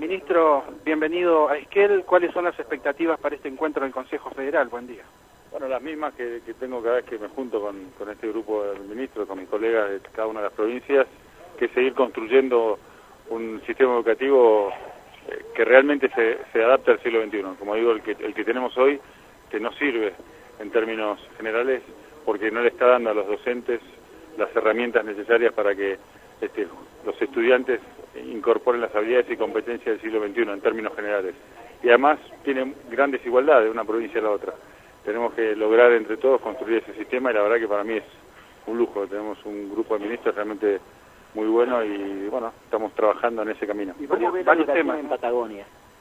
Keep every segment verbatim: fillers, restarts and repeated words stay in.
Ministro, bienvenido a Esquel. ¿Cuáles son las expectativas para este encuentro del Consejo Federal? Buen día. Bueno, las mismas que, que tengo cada vez que me junto con, con este grupo de ministros, con mis colegas de cada una de las provincias, que es seguir construyendo un sistema educativo eh, que realmente se, se adapte al siglo veintiuno. Como digo, el que, el que tenemos hoy, que no sirve en términos generales porque no le está dando a los docentes las herramientas necesarias para que este, los estudiantes incorporen las habilidades y competencias del siglo veintiuno en términos generales. Y además tiene gran desigualdad de una provincia a la otra. Tenemos que lograr entre todos construir ese sistema y la verdad que para mí es un lujo. Tenemos un grupo de ministros realmente muy bueno y bueno, estamos trabajando en ese camino. ¿Y cómo ve la educación en Patagonia?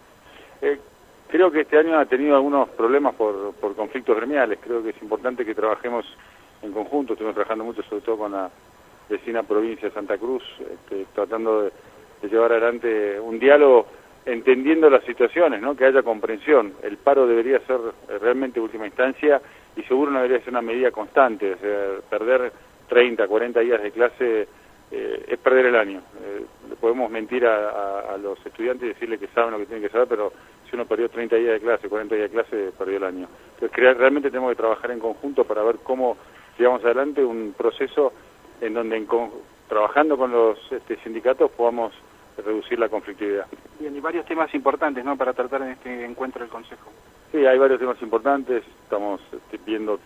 Eh, creo que este año ha tenido algunos problemas por, por conflictos gremiales. Creo que es importante que trabajemos en conjunto. Estuvimos trabajando mucho, sobre todo con la vecina provincia de Santa Cruz, este, tratando de, de llevar adelante un diálogo entendiendo las situaciones, ¿no? Que haya comprensión. El paro debería ser realmente última instancia y seguro no debería ser una medida constante. O sea, perder treinta, cuarenta días de clase eh, es perder el año. Eh, le podemos mentir a, a, a los estudiantes y decirles que saben lo que tienen que saber, pero si uno perdió treinta días de clase, cuarenta días de clase, perdió el año. Entonces, crear, realmente tenemos que trabajar en conjunto para ver cómo llevamos adelante un proceso en donde en con, trabajando con los este, sindicatos podamos reducir la conflictividad. Bien, y varios temas importantes, ¿no?, para tratar en este encuentro del Consejo. Sí, hay varios temas importantes. Estamos este, viendo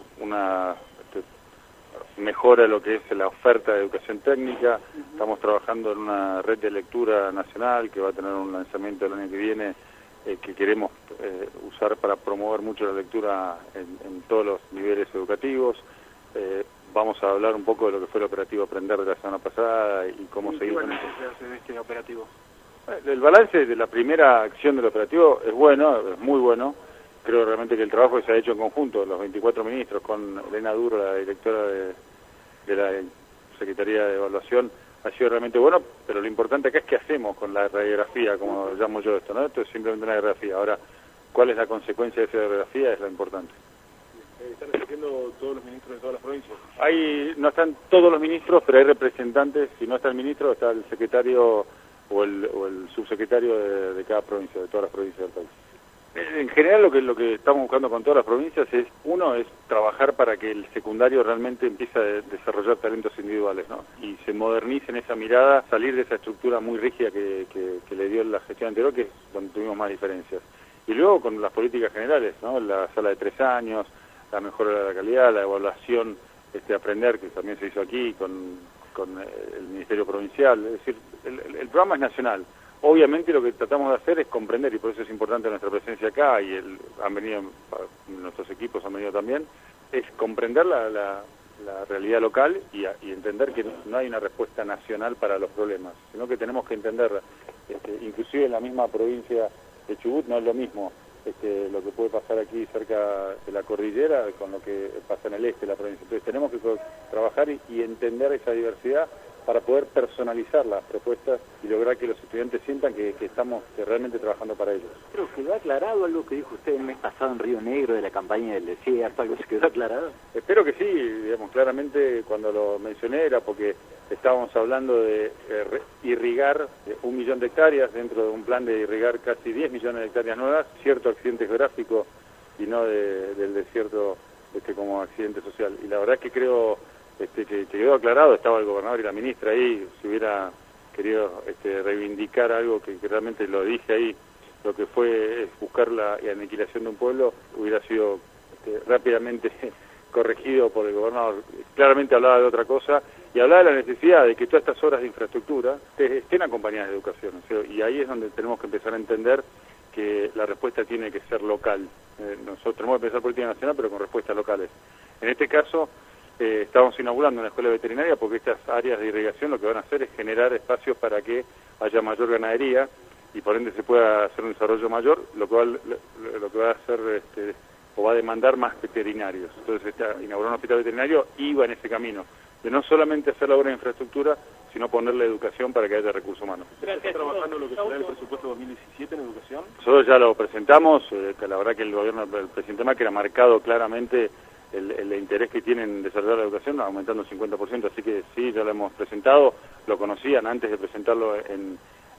una este, mejora de lo que es la oferta de educación técnica. Uh-huh. Estamos trabajando en una red de lectura nacional que va a tener un lanzamiento el año que viene, eh, que queremos eh, usar para promover mucho la lectura en, en todos los niveles educativos. Eh, Vamos a hablar un poco de lo que fue el operativo Aprender de la semana pasada y cómo ¿Y seguir qué con eso. se hace de este operativo? El balance de la primera acción del operativo es bueno, es muy bueno. Creo realmente que el trabajo que se ha hecho en conjunto, los veinticuatro ministros, con Elena Duro, la directora de, de la Secretaría de Evaluación, ha sido realmente bueno, pero lo importante acá es qué hacemos con la radiografía, como llamo yo esto, ¿no? Esto es simplemente una radiografía. Ahora, ¿cuál es la consecuencia de esa radiografía? Es lo importante. ¿Están asistiendo todos los ministros de todas las provincias? Hay, no están todos los ministros, pero hay representantes. Si no está el ministro, está el secretario o el, o el subsecretario de, de cada provincia, de todas las provincias del país. En general lo que lo que estamos buscando con todas las provincias es, uno, es trabajar para que el secundario realmente empiece a desarrollar talentos individuales, ¿no? Y se modernice en esa mirada, salir de esa estructura muy rígida que, que, que le dio la gestión anterior, que es donde tuvimos más diferencias. Y luego con las políticas generales, ¿no? La sala de tres años, la mejora de la calidad, la evaluación, este aprender, que también se hizo aquí con, con el Ministerio Provincial. Es decir, el, el, el programa es nacional. Obviamente lo que tratamos de hacer es comprender, y por eso es importante nuestra presencia acá, y el, han venido, nuestros equipos han venido también, es comprender la, la, la realidad local y, a, y entender que no hay una respuesta nacional para los problemas, sino que tenemos que entender, este, inclusive en la misma provincia de Chubut no es lo mismo Este, lo que puede pasar aquí cerca de la cordillera con lo que pasa en el este de la provincia. Entonces tenemos que trabajar y, y entender esa diversidad para poder personalizar las propuestas y lograr que los estudiantes sientan que, que estamos que realmente trabajando para ellos. Creo que quedó aclarado algo que dijo usted el mes pasado en Río Negro de la campaña del desierto, algo se quedó aclarado. Espero que sí, digamos, claramente cuando lo mencioné era porque estábamos hablando de eh, irrigar eh, un millón de hectáreas dentro de un plan de irrigar casi diez millones de hectáreas nuevas, cierto accidente geográfico y no de, del desierto este, como accidente social. Y la verdad es que creo este, que, que quedó aclarado, estaba el gobernador y la ministra ahí, si hubiera querido este, reivindicar algo que, que realmente lo dije ahí, lo que fue es buscar la aniquilación de un pueblo, hubiera sido este, rápidamente corregido por el gobernador. Claramente hablaba de otra cosa y hablaba de la necesidad de que todas estas obras de infraestructura estén acompañadas de educación, o sea, y ahí es donde tenemos que empezar a entender que la respuesta tiene que ser local. Eh, nosotros tenemos que pensar política nacional, pero con respuestas locales. En este caso, eh, estamos inaugurando una escuela veterinaria porque estas áreas de irrigación lo que van a hacer es generar espacios para que haya mayor ganadería y por ende se pueda hacer un desarrollo mayor, lo cual lo, lo que va a hacer este, o va a demandar más veterinarios. Entonces, esta, inaugurar un hospital veterinario iba en ese camino, de no solamente hacer la obra de infraestructura, sino ponerle educación para que haya recursos humanos. ¿Está trabajando lo que será el presupuesto dos mil diecisiete en educación? Nosotros ya lo presentamos, eh, que la verdad que el gobierno del presidente Macri ha marcado claramente el, el interés que tiene en desarrollar la educación, aumentando un cincuenta por ciento, así que sí, ya lo hemos presentado, lo conocían antes de presentarlo en,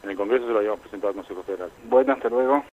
En el Congreso se lo habíamos presentado al Consejo Federal. Bueno, hasta luego.